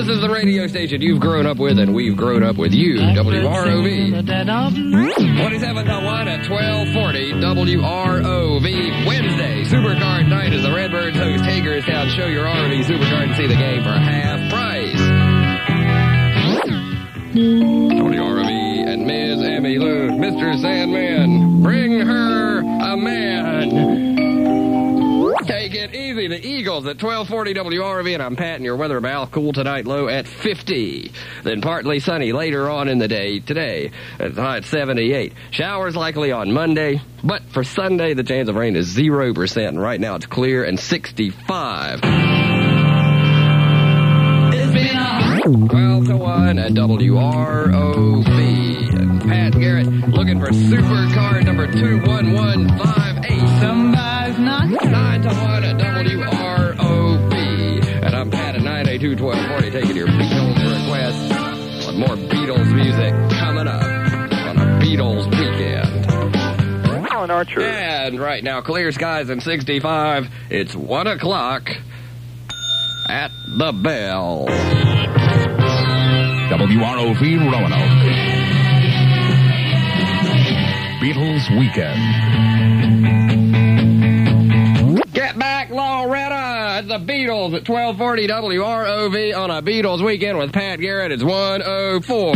This is the radio station you've grown up with, and we've grown up with you, WROV. 27 to 1 at 1240, WROV. Wednesday, Supercard night as the Redbirds host Hagerstown. Show your RV Supercard and see the game for half price. WROV and Ms. Emmy Lou, Mr. Sandman, bring her a man. Take it easy. The Eagles at 1240 WRV, and I'm Pat, and your weather about cool tonight, low at 50. Then partly sunny later on in the day today. It's high at 78. Showers likely on Monday, but for Sunday, the chance of rain is 0%, and right now it's clear and 65. It's been 12 to 1 at WROV. And Pat Garrett looking for Supercard number 21158. Somebody's not 9 to 1 at WROV. And I'm Pat at 982-1240 taking your Beatles requests with more Beatles music coming up on a Beatles weekend. Alan Archer. And right now, clear skies and 65. It's 1 o'clock at the bell. WROV Roanoke. Beatles Weekend. Get back, Loretta! It's the Beatles at 1240 WROV on a Beatles Weekend with Pat Garrett. It's 104.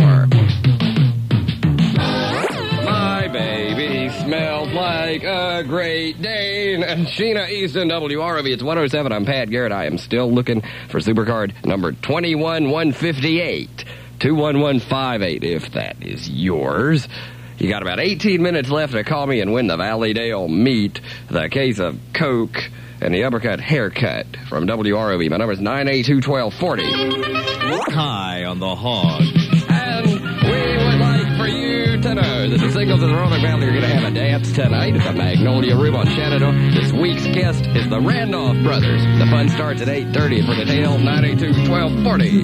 My baby smells like a Great Dane. And Sheena Easton, WROV. It's 107. I'm Pat Garrett. I am still looking for Supercard number 21158. 21158, if that is yours. You got about 18 minutes left to call me and win the Valleydale Meat, the case of Coke, and the uppercut haircut from WROV. My number is 982-1240. High on the hog. And we would like for you to know that the singles of the Roanoke Valley are going to have a dance tonight at the Magnolia Room on Shenandoah. This week's guest is the Randolph Brothers. The fun starts at 8:30. For details, 982-1240.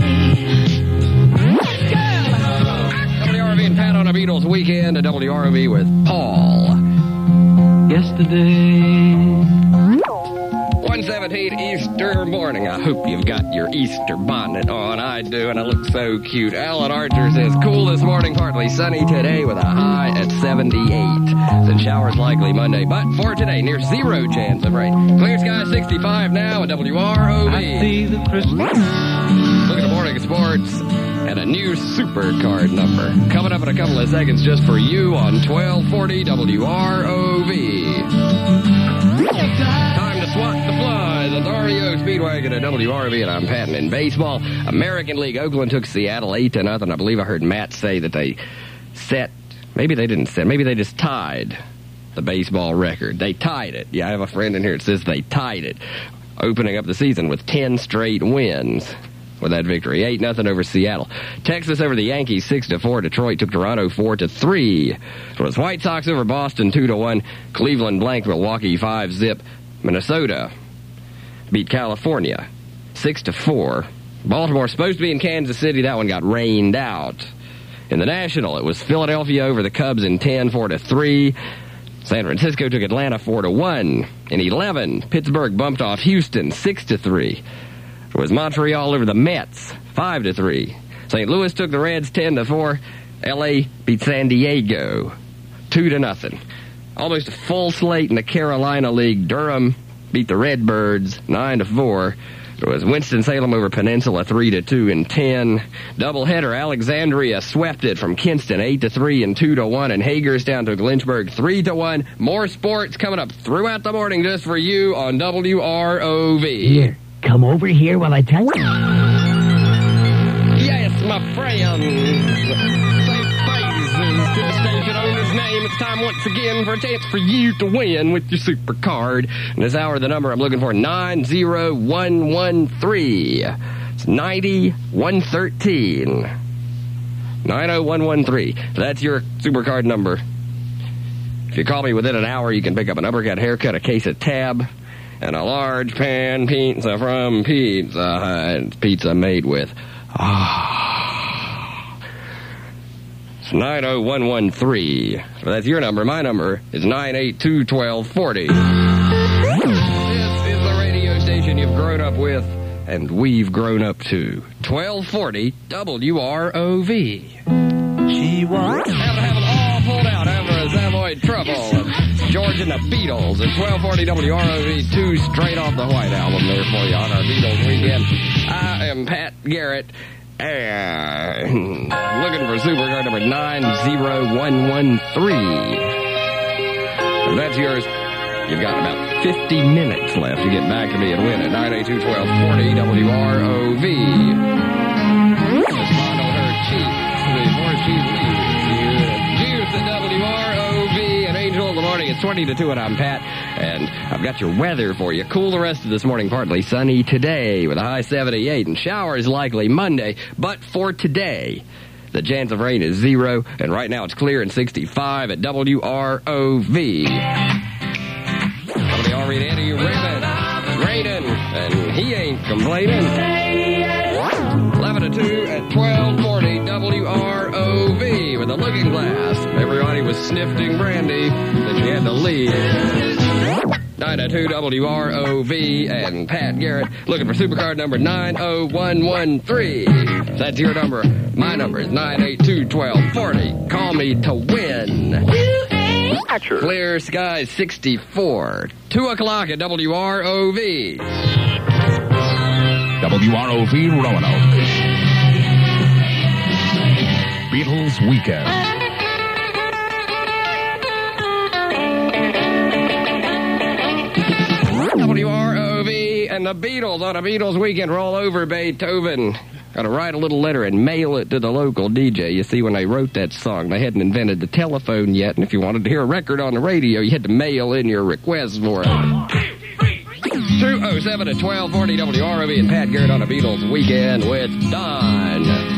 WROV and Pat on a Beatles Weekend at WROV with Paul. yesterday. 117 Easter morning. I hope you've got your Easter bonnet on. I do, and I look so cute. Alan Archer says, cool this morning, partly sunny today with a high at 78. Then showers likely Monday, but for today, near zero chance of rain. Clear sky 65 now at WROV. I see the Christmas. Look at the morning sports and a new Supercard number. Coming up in a couple of seconds just for you on 1240 WROV. Time to swat the flies at the REO Speedwagon at WROV, and I'm patting in baseball. American League, Oakland took Seattle 8-0. I believe I heard Matt say that they set, maybe they didn't set, maybe they just tied the baseball record. They tied it. Yeah, I have a friend in here that says they tied it, opening up the season with 10 straight wins with that victory. 8-0 over Seattle. Texas over the Yankees 6-4. Detroit took Toronto 4-3. It was White Sox over Boston 2-1. Cleveland blanked Milwaukee 5-0. Minnesota beat California 6-4. Baltimore supposed to be in Kansas City. That one got rained out. In the National, it was Philadelphia over the Cubs in 10, 4-3. San Francisco took Atlanta 4-1. In 11, Pittsburgh bumped off Houston 6-3. It was Montreal over the Mets 5-3. St. Louis took the Reds 10-4. L.A. beat San Diego 2-0. Almost a full slate in the Carolina League. Durham beat the Redbirds 9-4. It was Winston-Salem over Peninsula 3-2 in 10. Doubleheader, Alexandria swept it from Kinston 8-3 and 2-1, and Hagerstown took Lynchburg 3-1. More sports coming up throughout the morning just for you on WROV. Here, come over here while I tell you. Yes, my friends. Say praises to the station owner's name. It's time once again for a chance for you to win with your Supercard. And this hour, the number I'm looking for, 90113. It's 90113. 90113. That's your Supercard number. If you call me within an hour, you can pick up an uppercut haircut, a case of Tab, and a large pan pizza from Pizza Hut. Pizza made with It's 90113. So that's your number. My number is 982-1240. This is the radio station you've grown up with, and we've grown up to 1240 WROV. She was. Have it all pulled out after a Savoy trouble. George and the Beatles at 1240 WROV, 2 straight off the White Album there for you on our Beatles weekend. I am Pat Garrett, and looking for Supercard number 90113. If that's yours, you've got about 50 minutes left to get back to me and win at 982-1240 WROV. Respond on her cheeks before she leaves. Juice at WROV and Angel in the morning. It's 20 to 2 and I'm Pat. And I've got your weather for you. Cool the rest of this morning. Partly sunny today with a high 78 and showers likely Monday. But for today, the chance of rain is 0, and right now it's clear and 65 at WROV. WROV to Eddie Rabbit. Raining, and he ain't complaining. 11 to 2 at 1240 WROV with a looking glass. Everybody was sniffing brandy, then she had to leave. 9 to 2 WROV and Pat Garrett looking for Supercard number 90113. That's your number. My number is 982-1240. Call me to win. Clear skies 64. 2 o'clock at WROV. WROV Roanoke. Beatles Weekend. WROV and the Beatles on a Beatles weekend. Roll over Beethoven. Got to write a little letter and mail it to the local DJ. You see, when they wrote that song, they hadn't invented the telephone yet, and if you wanted to hear a record on the radio, you had to mail in your request for it. 207 at 1240 WROV and Pat Garrett on a Beatles weekend with Don.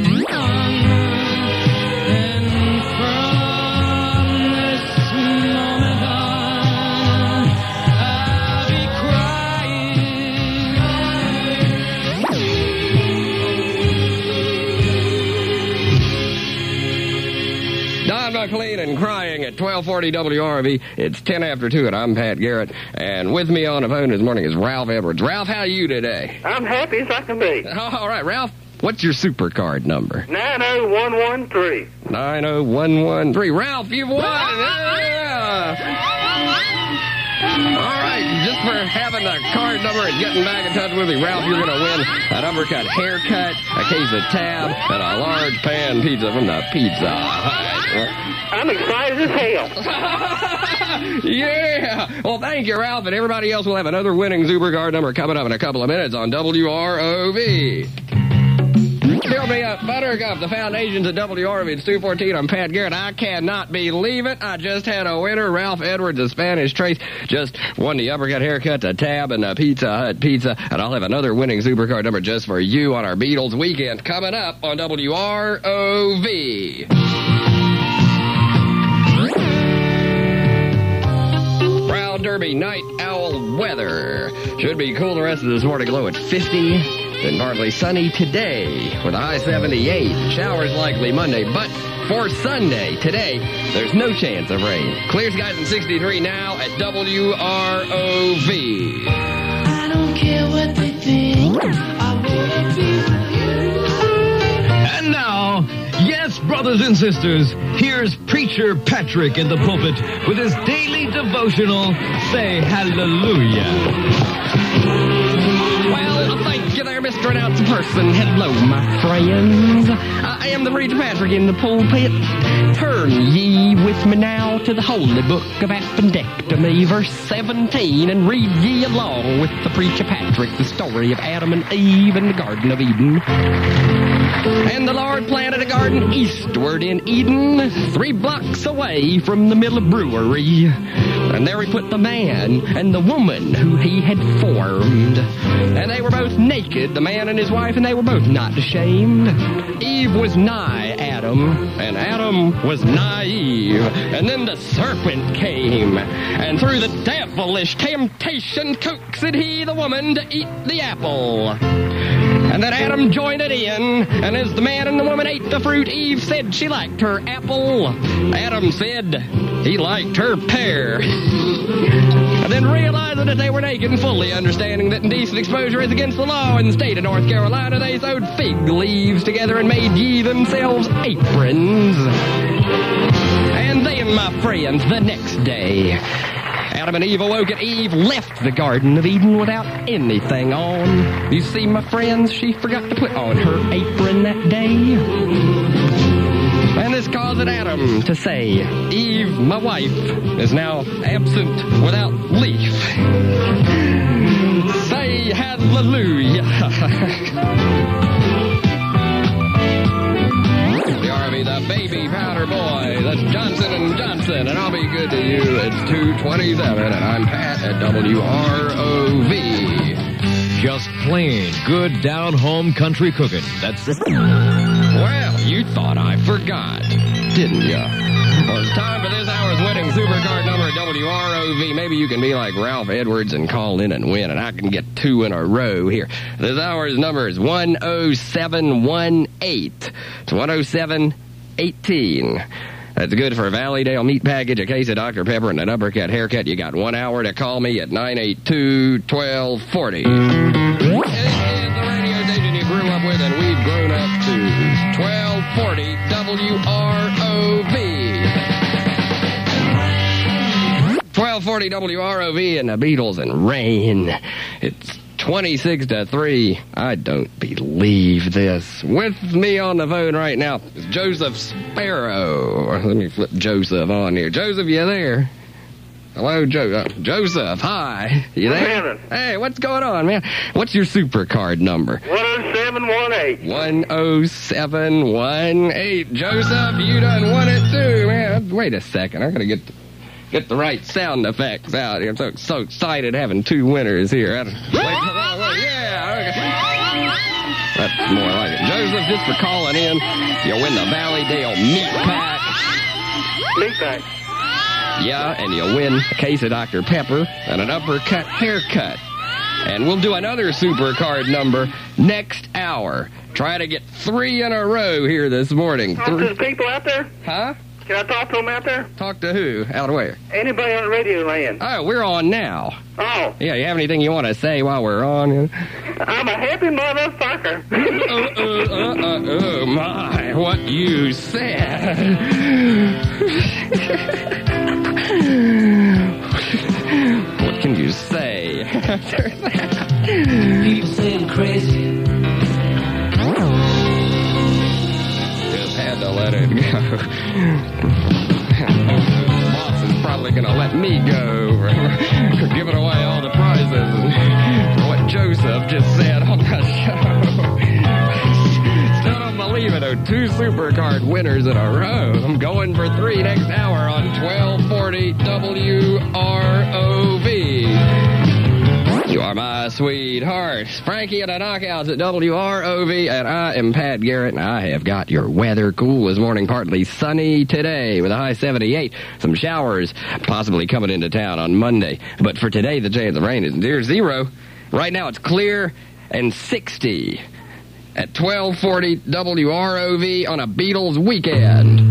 McLean and crying at 1240 WRV. It's 10 after 2, and I'm Pat Garrett. And with me on the phone this morning is Ralph Edwards. Ralph, how are you today? I'm happy as I can be. All right, Ralph, what's your Supercard number? 90113. 90113. Ralph, you've won! Yeah! All right, just for having a card number and getting back in touch with me, Ralph, you're going to win an uppercut haircut, a case of tab, and a large pan pizza from the Pizza Hut. I'm excited as hell. Yeah! Well, thank you, Ralph, and everybody else will have another winning Supercard number coming up in a couple of minutes on WROV. Fill me up, Buttercup, the foundations at WRV. It's 214. I'm Pat Garrett. I cannot believe it. I just had a winner. Ralph Edwards, the Spanish Trace, just won the uppercut haircut, the tab, and the Pizza Hut pizza. And I'll have another winning Supercard number just for you on our Beatles weekend coming up on WROV. Brown Derby night owl weather. Should be cool the rest of this morning, low at 50. Then partly sunny today with a high 78. Showers likely Monday, but for Sunday, today, there's no chance of rain. Clear skies in 63 now at WROV. I don't care what they think. I wanna be with you. And now, yes, brothers and sisters, here's Preacher Patrick in the pulpit with his daily devotional, Say Hallelujah. Well, thank you there, Mr. Announcer Person. Hello, my friends. I am the Preacher Patrick in the pulpit. Turn ye with me now to the holy book of Appendectomy, verse 17, and read ye along with the Preacher Patrick the story of Adam and Eve in the Garden of Eden. And the Lord planted a garden eastward in Eden, 3 blocks away from the mill brewery. And there he put the man and the woman who he had formed. And they were both naked, the man and his wife, and they were both not ashamed. Eve was nigh Adam, and Adam was nigh Eve. And then the serpent came, and through the devilish temptation coaxed he the woman to eat the apple. And then Adam joined it in, and as the man and the woman ate the fruit, Eve said she liked her apple. Adam said he liked her pear. And then Then realizing that they were naked and fully understanding that indecent exposure is against the law in the state of North Carolina, they sewed fig leaves together and made ye themselves aprons. And then, my friends, the next day, Adam and Eve awoke and Eve left the Garden of Eden without anything on. You see, my friends, she forgot to put on her apron that day. And this caused Adam to say, Eve, my wife, is now absent without leaf. Say hallelujah. The RV, the baby powder boy. That's Johnson & Johnson, and I'll be good to you. It's 2:27, and I'm Pat at WROV. Just plain good down-home country cooking. That's Well, you thought I forgot, didn't ya? Well, it's time for this hour's winning supercard number at WROV. Maybe you can be like Ralph Edwards and call in and win, and I can get 2 in a row here. This hour's number is 10718. It's 10718. That's good for a Valleydale meat package, a case of Dr. Pepper, and an uppercut haircut. You got 1 hour to call me at 982-1240. It is the radio station you grew up with, and we've grown up to 1240 WROV. 1240 WROV and the Beatles and rain. It's 26-3. I don't believe this. With me on the phone right now is Joseph Sparrow. Let me flip Joseph on here. Joseph, you there? Hello, Joseph. Hi. You there? Hey, what's going on, man? What's your supercard number? 10718. 10718. Joseph, you done won it too, man. Wait a second. I'm going to get the right sound effects out here. I'm so excited having 2 winners here. Yeah, okay. That's more like it. Joseph, just for calling in, you'll win the Valleydale meat pack. Meat pack. Yeah, and you'll win a case of Dr. Pepper and an uppercut haircut. And we'll do another supercard number next hour. Try to get 3 in a row here this morning. Talk to the people out there? Huh? Can I talk to them out there? Talk to who? Out where? Anybody on the radio land? Oh, we're on now. Oh. Yeah, you have anything you want to say while we're on? I'm a happy motherfucker. Oh, my, what you said. What can you say after that? People say I'm crazy. Just had to let it go. Boss is probably going to let me go for giving away all the prizes for what Joseph just said on the show. Still don't believe it, though. 2 supercard winners in a row. I'm going for 3 next hour on 1240 WROV. You are my sweetheart. Frankie and the Knockouts at WROV, and I am Pat Garrett, and I have got your weather. Cool this morning, partly sunny today with a high 78. Some showers possibly coming into town on Monday. But for today, the chance of rain is near 0. Right now, it's clear and 60 at 1240 WROV on a Beatles weekend.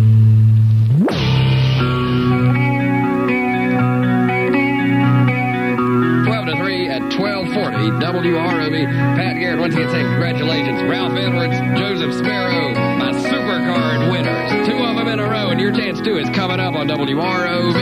1240 WROV. Pat Garrett once again saying congratulations. Ralph Edwards, Joseph Sparrow, my supercard winners. 2 of them in a row, and your chance too is coming up on WROV.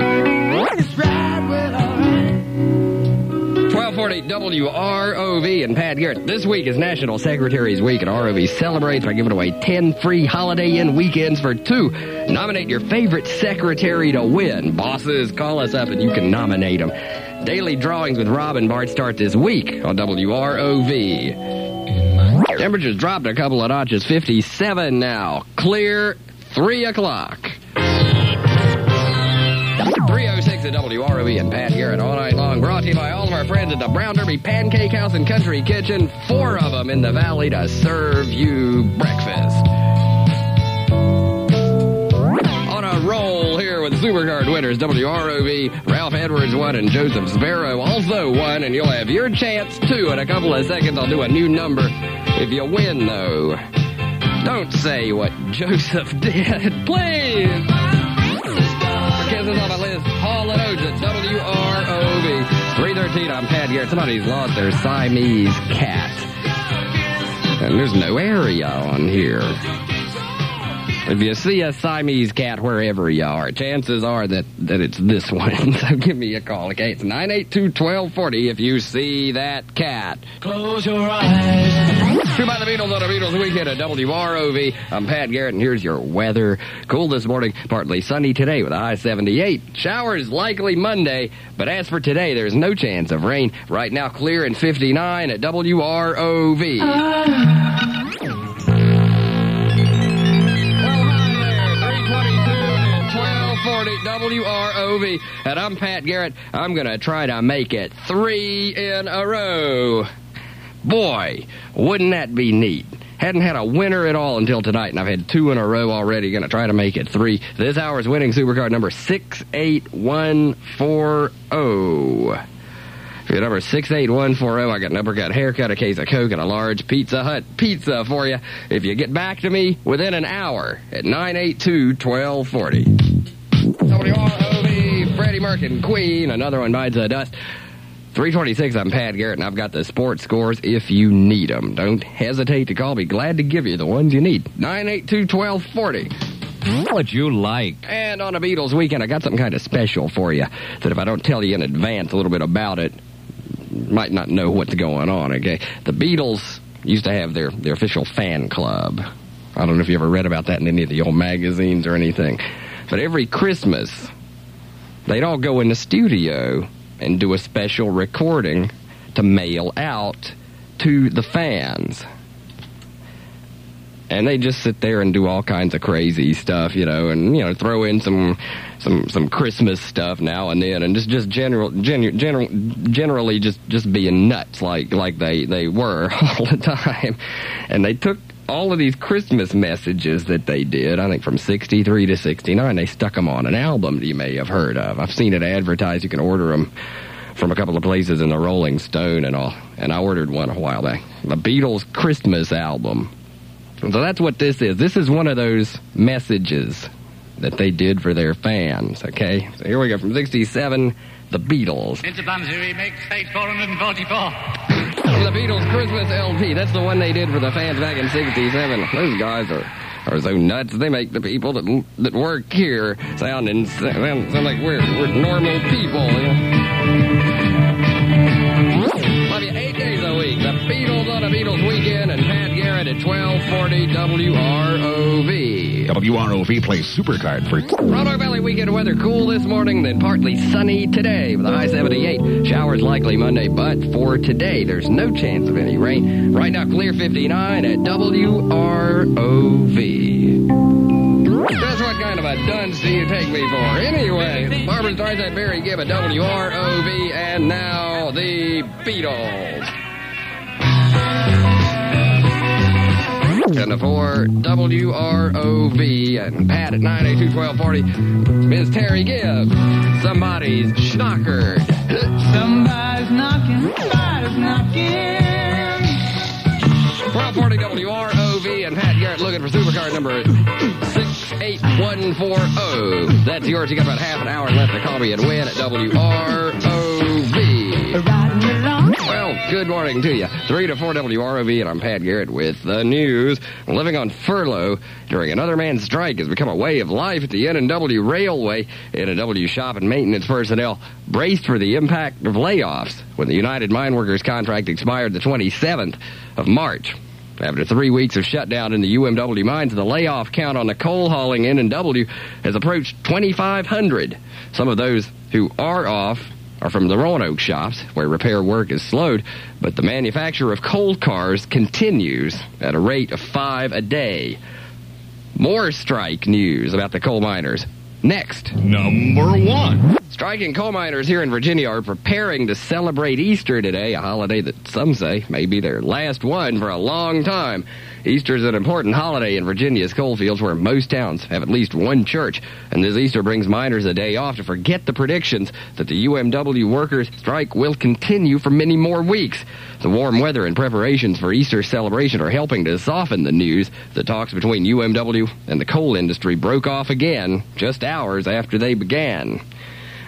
1240 WROV and Pat Garrett. This week is National Secretaries Week, and ROV celebrates by giving away 10 free Holiday Inn weekends for 2. Nominate your favorite secretary to win. Bosses, call us up and you can nominate them. Daily drawings with Rob and Bart start this week on WROV. Temperatures dropped a couple of notches, 57 now. Clear, 3 o'clock. 306 at WROV and Pat Garrett all night long. Brought to you by all of our friends at the Brown Derby Pancake House and Country Kitchen. 4 of them in the valley to serve you breakfast. On a roll here with Supercard winners, WROV, Ralph Edwards won and Joseph Sparrow also won, and you'll have your chance too. In a couple of seconds, I'll do a new number if you win, though. Don't say what Joseph did, please. For kisses on my list, Hall & Oates at WROV. 3:13, I'm Pat Garrett. Somebody's lost their Siamese cat. And there's no area on here. If you see a Siamese cat wherever you are, chances are that it's this one. So give me a call, okay? It's 982-1240 if you see that cat. Close your eyes. True by the Beatles on a Beatles Weekend at WROV. I'm Pat Garrett, and here's your weather. Cool this morning, partly sunny today with a high 78. Showers likely Monday, but as for today, there's no chance of rain. Right now, clear and 59 at WROV. Well, hi there, 322 and 1240 WROV. And I'm Pat Garrett. I'm going to try to make it 3 in a row. Boy, wouldn't that be neat? Hadn't had a winner at all until tonight, and I've had 2 in a row already. Going to try to make it 3. This hour's winning supercard number 68140. If you're number 68140, I got an uppercut haircut, a case of Coke, and a large Pizza Hut pizza for you if you get back to me within an hour at 982-1240. WROV, Freddie Merkin, Queen, another one bites the dust. 326, I'm Pat Garrett, and I've got the sports scores if you need them. Don't hesitate to call. Be glad to give you the ones you need. 982-1240. What you like. And on a Beatles Weekend, I got something kind of special for you that if I don't tell you in advance a little bit about it, you might not know what's going on, okay? The Beatles used to have their official fan club. I don't know if you ever read about that in any of the old magazines or anything. But every Christmas, they'd all go in the studio and do a special recording to mail out to the fans. And they just sit there and do all kinds of crazy stuff, and throw in some Christmas stuff now and then, and just generally just being nuts like they were all the time. And they took all of these Christmas messages that they did, I think from 63 to 69, they stuck them on an album that you may have heard of. I've seen it advertised. You can order them from a couple of places in the Rolling Stone and all. And I ordered one a while back. The Beatles Christmas album. So that's what this is. This is one of those messages that they did for their fans, okay? So here we go from 67, The Beatles. It's a Bunzy remix, page 444. The Beatles Christmas LP. That's the one they did for the fans back in 67. Those guys are so nuts. They make the people that work here sound like we're normal people. Love you 8 days a week. The Beatles on a Beatles Weekend and Pat Garrett at 1240 WROV. WROV plays Supercard for Roanoke Valley weekend weather cool this morning, then partly sunny today with a high 78. Showers likely Monday, but for today, there's no chance of any rain. Right now, clear 59 at WROV. That's what kind of a dunce do you take me for? Anyway, Barbara Streisand, Barry Gibb at WROV, and now the Beatles. And for WROV and Pat at 982-1240, Ms. Terry Gibb, Somebody's Knockered. Somebody's knocking, somebody's knocking. 1240 WROV and Pat Garrett looking for supercard number 68140. That's yours. You got about half an hour left to call me and win at WROV. Well, good morning to you. 3 to 4 WROV, and I'm Pat Garrett with the news. Living on furlough during another man's strike has become a way of life at the N&W Railway. N&W shop and maintenance personnel braced for the impact of layoffs when the United Mine Workers contract expired the 27th of March. After 3 weeks of shutdown in the UMW mines, the layoff count on the coal hauling N&W has approached 2,500. Some of those who are off are from the Roanoke shops, where repair work is slowed, but the manufacture of coal cars continues at a rate of 5 a day. More strike news about the coal miners. Next. number 1. Striking coal miners here in Virginia are preparing to celebrate Easter today, a holiday that some say may be their last one for a long time. Easter is an important holiday in Virginia's coal fields, where most towns have at least one church, and this Easter brings miners a day off to forget the predictions that the UMW workers' strike will continue for many more weeks. The warm weather and preparations for Easter celebration are helping to soften the news. The talks between UMW and the coal industry broke off again just hours after they began.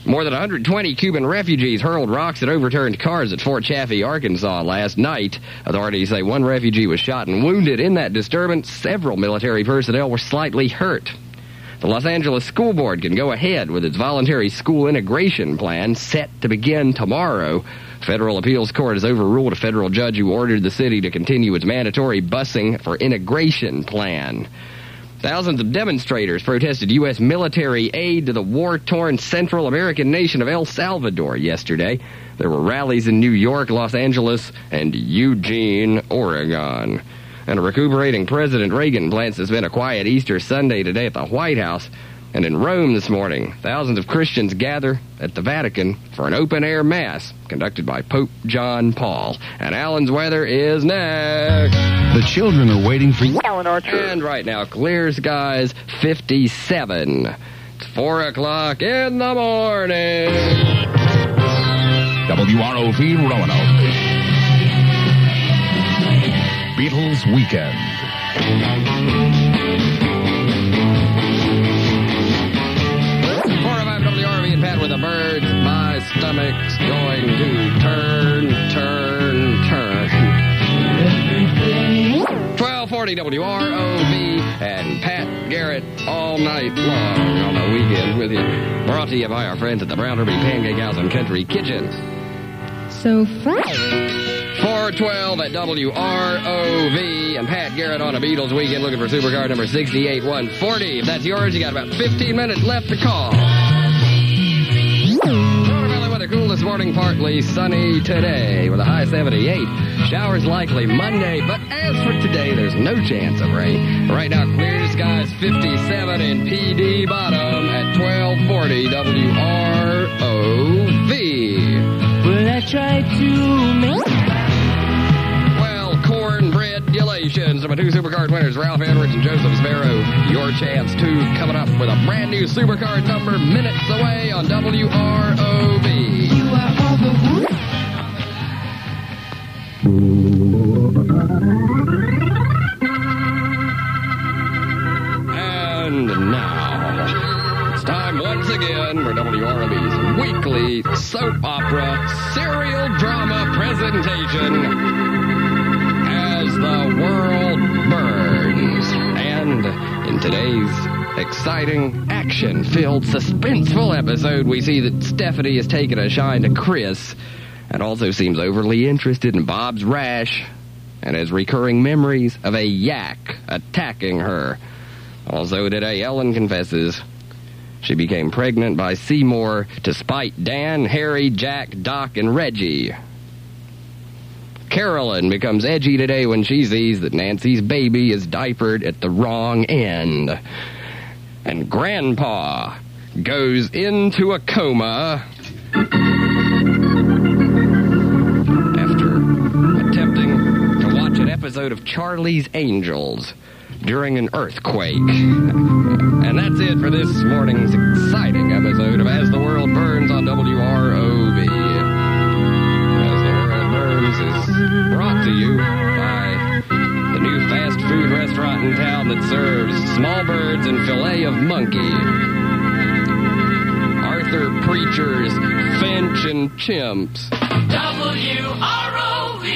More than 120 Cuban refugees hurled rocks at overturned cars at Fort Chaffee, Arkansas last night. Authorities say one refugee was shot and wounded in that disturbance. Several military personnel were slightly hurt. The Los Angeles School Board can go ahead with its voluntary school integration plan set to begin tomorrow. Federal Appeals Court has overruled a federal judge who ordered the city to continue its mandatory busing for integration plan. Thousands of demonstrators protested U.S. military aid to the war-torn Central American nation of El Salvador yesterday. There were rallies in New York, Los Angeles, and Eugene, Oregon. And a recuperating President Reagan plans to spend a quiet Easter Sunday today at the White House. And in Rome this morning, thousands of Christians gather at the Vatican for an open-air mass conducted by Pope John Paul. And Alan's weather is next. The children are waiting for you. Alan Archer. And right now, clear skies, 57. It's 4 o'clock in the morning. WROV Roanoke. Beatles Weekend. 405 WRV and Pat with the birds. My stomach's going to turn. 1240 WROV and Pat Garrett all night long on the weekend with you. Brought to you by our friends at the Brown Derby Pancake House and Country Kitchen. So fresh. 412 at WROV and Pat Garrett on a Beatles Weekend looking for supercard number 68140. If that's yours, you got about 15 minutes left to call. Valley weather cool this morning, partly sunny today with a high 78. Showers likely Monday, but as for today, there's no chance of rain. Right now, clear skies 57 in PD Bottom at 1240 WROV. Well, I tried to make... Cornbread-ulations from our two supercard winners, Ralph Edwards and Joseph Sparrow. Your chance, too, coming up with a brand new supercard number minutes away on WROV. You are all the And now, it's time once again for WROV's weekly soap opera serial drama presentation. The world burns. And in today's exciting, action-filled, suspenseful episode, we see that Stephanie has taken a shine to Chris and also seems overly interested in Bob's rash and has recurring memories of a yak attacking her. Also today, Ellen confesses she became pregnant by Seymour to spite Dan, Harry, Jack, Doc, and Reggie. Carolyn becomes edgy today when she sees that Nancy's baby is diapered at the wrong end. And Grandpa goes into a coma after attempting to watch an episode of Charlie's Angels during an earthquake. And that's it for this morning's exciting episode of As the World Burns on WROV. Is brought to you by the new fast food restaurant in town that serves small birds and filet of monkey. Arthur Preacher's Finch and Chimps. WROV.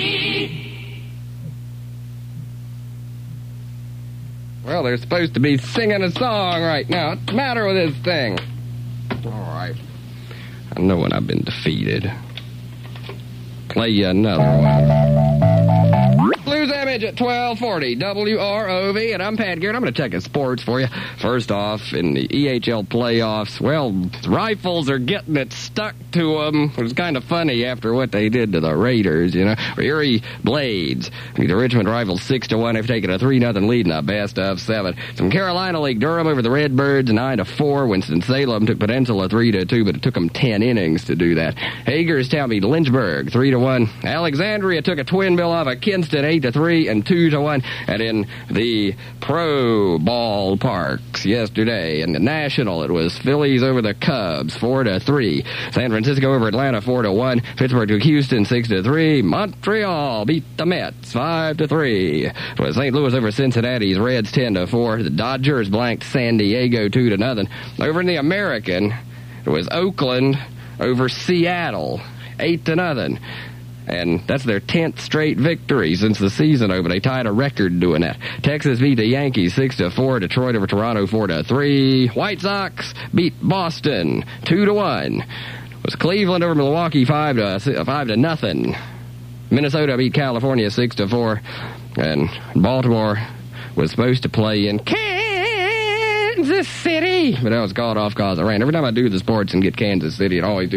Well, they're supposed to be singing a song right now. What's the matter with this thing? All right. I know when I've been defeated. Play you another one. Blues Image at 1240 WROV, and I'm Pat Garrett. I'm going to check in sports for you. First off, in the EHL playoffs, well, Rifles are getting it stuck to them. It was kind of funny after what they did to the Raiders, you know. Erie Blades beat the Richmond Rifles 6-1. They've taken a 3-0 lead in the best of 7. From Carolina League, Durham over the Redbirds 9-4. Winston-Salem took Peninsula 3-2, but it took them 10 innings to do that. Hagerstown beat Lynchburg 3-1. Alexandria took a twin bill off of Kinston 8-3 and 2-1. And in the pro ballparks yesterday, in the National, it was Phillies over the Cubs 4-3. San Francisco over Atlanta 4-1. Pittsburgh took Houston 6-3. Montreal beat the Mets 5-3. It was St. Louis over Cincinnati's Reds 10-4. The Dodgers blanked San Diego 2-0. Over in the American, It was Oakland over Seattle, 8-0. And that's their 10th straight victory since the season opened. They tied a record doing that. Texas beat the Yankees 6-4. Detroit over Toronto 4-3. White Sox beat Boston 2-1. It was Cleveland over Milwaukee 5-0. Minnesota beat California 6-4. And Baltimore was supposed to play in Kansas City, but that was called off because of rain. Every time I do the sports and get Kansas City, it always do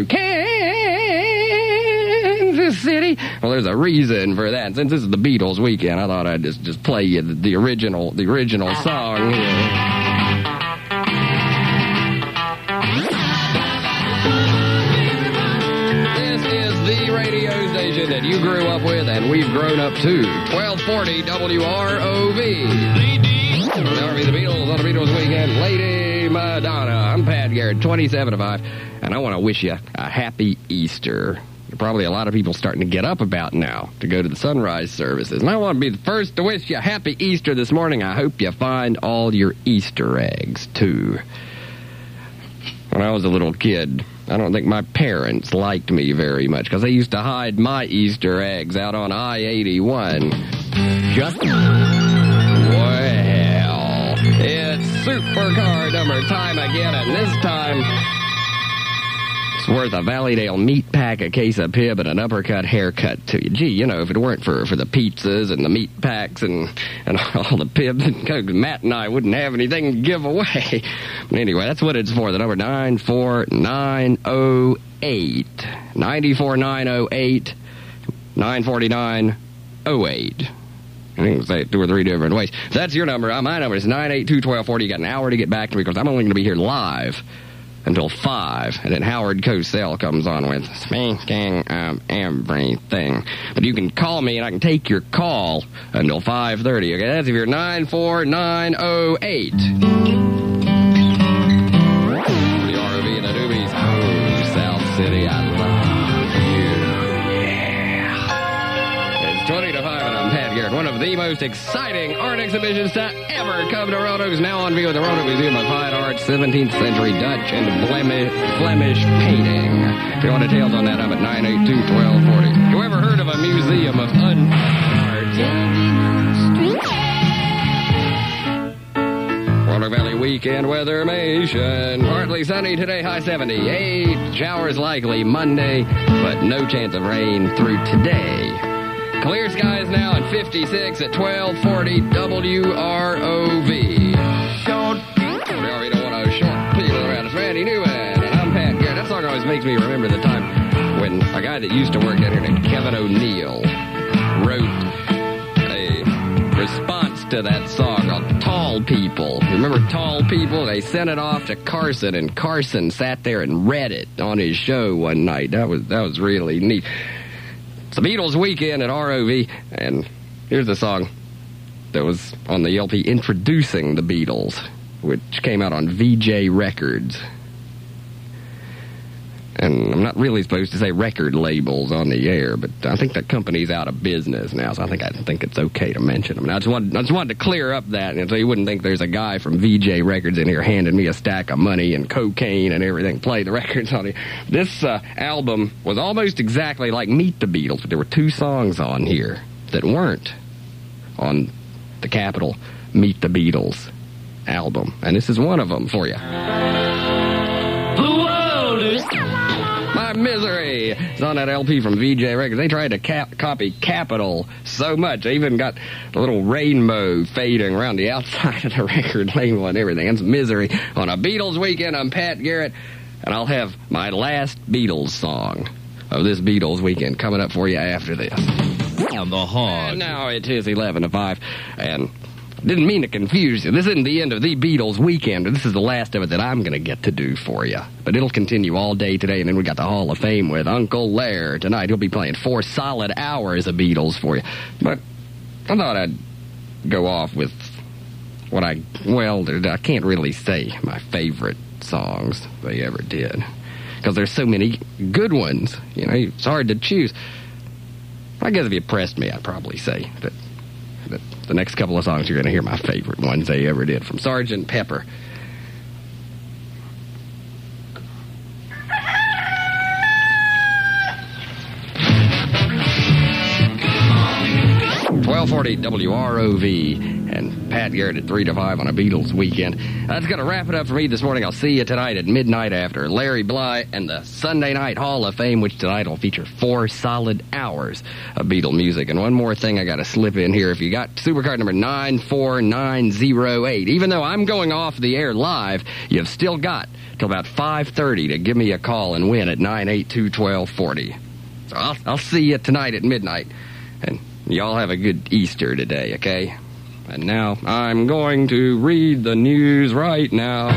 Kansas City. Well, there's a reason for that. Since this is the Beatles weekend, I thought I'd just play you the original song here. This is the radio station that you grew up with and we've grown up to. 1240 WROV. The Beatles on the Beatles weekend. Lady Madonna. I'm Pat Garrett, 27-5, and I want to wish you a happy Easter. Probably a lot of people starting to get up about now to go to the sunrise services. And I want to be the first to wish you a happy Easter this morning. I hope you find all your Easter eggs, too. When I was a little kid, I don't think my parents liked me very much because they used to hide my Easter eggs out on I-81. Well, it's supercar number time again, and this time it's worth a Valleydale meat pack, a case of Pib, and an uppercut haircut to you. Gee, if it weren't for the pizzas and the meat packs and all the Pib and Coke, Matt and I wouldn't have anything to give away. But anyway, that's what it's for. The number 94908. 94908. 94908. I can say it 2 or 3 different ways. So that's your number. My number is 982-1240. You got an hour to get back to me because I'm only going to be here live until 5. And then Howard Cosell comes on with speaking of everything. But you can call me and I can take your call until 5:30. Okay, that's if you're 94908. The RV and the Doobies. Oh, South City, I love you. Yeah. It's 20 to 5 and I'm Pat Garrett. One of the most exciting art exhibitions to ever come to Roanoke is now on view at the Roanoke Museum of Fine Arts, 17th century Dutch and Flemish painting. If you want details on that, I'm at 982-1240. You ever heard of a museum of art? Roanoke Valley weekend weathermation. Partly sunny today, high 78. Showers likely Monday, but no chance of rain through today. Clear skies now at 56 at 1240 WROV. Short people. We already don't want to short people around. It's Randy Newman, and I'm Pat Garrett. That song always makes me remember the time when a guy that used to work down here named Kevin O'Neill wrote a response to that song on Tall People. Remember Tall People? They sent it off to Carson, and Carson sat there and read it on his show one night. That was really neat. It's the Beatles weekend at ROV, and here's a song that was on the LP introducing the Beatles, which came out on VJ Records. And I'm not really supposed to say record labels on the air, but I think that company's out of business now, so I think it's okay to mention them. And I just wanted to clear up that, and so you wouldn't think there's a guy from VJ Records in here handing me a stack of money and cocaine and everything, play the records on it. This album was almost exactly like Meet the Beatles, but there were 2 songs on here that weren't on the Capitol Meet the Beatles album, and this is one of them for you. My Misery. It's on that LP from VJ Records. They tried to copy Capitol so much. They even got the little rainbow fading around the outside of the record label and everything. It's Misery on a Beatles weekend. I'm Pat Garrett, and I'll have my last Beatles song of this Beatles weekend coming up for you after this. On the Hog. And now it is 11 to 5, and didn't mean to confuse you. This isn't the end of the Beatles weekend. This is the last of it that I'm going to get to do for you. But it'll continue all day today, and then we got the Hall of Fame with Uncle Lair tonight. He'll be playing 4 solid hours of Beatles for you. But I thought I'd go off with what I can't really say my favorite songs they ever did, because there's so many good ones. It's hard to choose. I guess if you pressed me, I'd probably say that the next couple of songs you're going to hear my favorite ones they ever did from Sgt. Pepper. 1240 WROV and Pat Garrett at 3 to 5 on a Beatles weekend. That's going to wrap it up for me this morning. I'll see you tonight at midnight after Larry Bly and the Sunday Night Hall of Fame, which tonight will feature 4 solid hours of Beatle music. And one more thing I got to slip in here. If you got Supercard number 94908, even though I'm going off the air live, you've still got till about 5:30 to give me a call and win at 982-1240. So I'll see you tonight at midnight. And y'all have a good Easter today, okay? And now I'm going to read the news right now.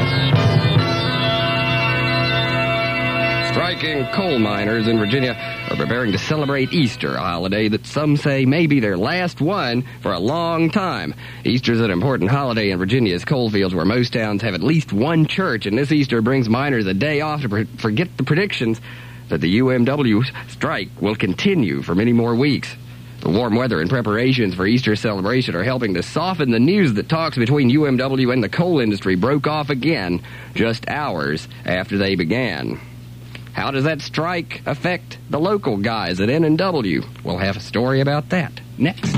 Striking coal miners in Virginia are preparing to celebrate Easter, a holiday that some say may be their last one for a long time. Easter's an important holiday in Virginia's coal fields where most towns have at least one church, and this Easter brings miners a day off to forget the predictions that the UMW strike will continue for many more weeks. The warm weather and preparations for Easter celebration are helping to soften the news that talks between UMW and the coal industry broke off again just hours after they began. How does that strike affect the local guys at N&W? We'll have a story about that next.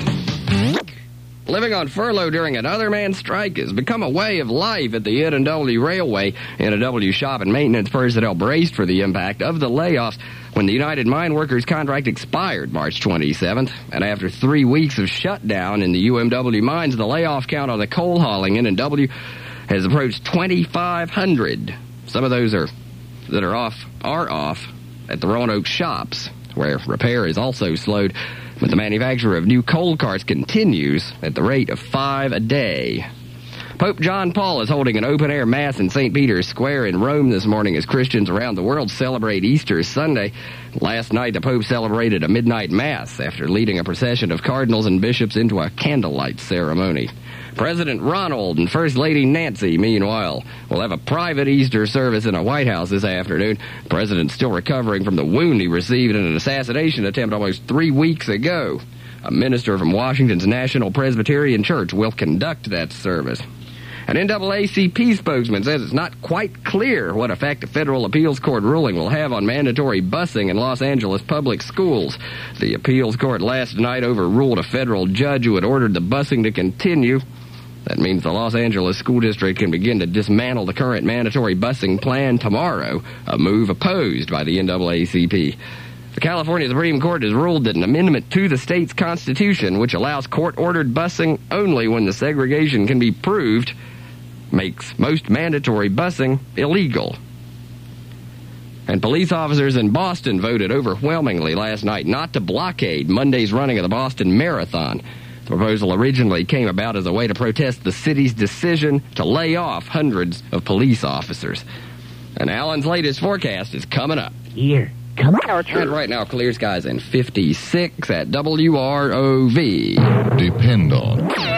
Living on furlough during another man's strike has become a way of life at the N&W Railway. N&W shop and maintenance personnel braced for the impact of the layoffs when the United Mine Workers contract expired March 27th. And after 3 weeks of shutdown in the UMW mines, the layoff count on the coal hauling N&W has approached 2,500. Some of those are off at the Roanoke shops, where repair is also slowed. But the manufacture of new coal carts continues at the rate of 5 a day. Pope John Paul is holding an open-air mass in St. Peter's Square in Rome this morning as Christians around the world celebrate Easter Sunday. Last night, the Pope celebrated a midnight mass after leading a procession of cardinals and bishops into a candlelight ceremony. President Ronald and First Lady Nancy, meanwhile, will have a private Easter service in a White House this afternoon. The president's still recovering from the wound he received in an assassination attempt almost 3 weeks ago. A minister from Washington's National Presbyterian Church will conduct that service. An NAACP spokesman says it's not quite clear what effect a federal appeals court ruling will have on mandatory busing in Los Angeles public schools. The appeals court last night overruled a federal judge who had ordered the busing to continue. That means the Los Angeles School District can begin to dismantle the current mandatory busing plan tomorrow, a move opposed by the NAACP. The California Supreme Court has ruled that an amendment to the state's constitution, which allows court-ordered busing only when the segregation can be proved, makes most mandatory busing illegal. And police officers in Boston voted overwhelmingly last night not to blockade Monday's running of the Boston Marathon. The proposal originally came about as a way to protest the city's decision to lay off hundreds of police officers. And Alan's latest forecast is coming up. Here, come on. And right now, clear skies in 56 at WROV. Depend on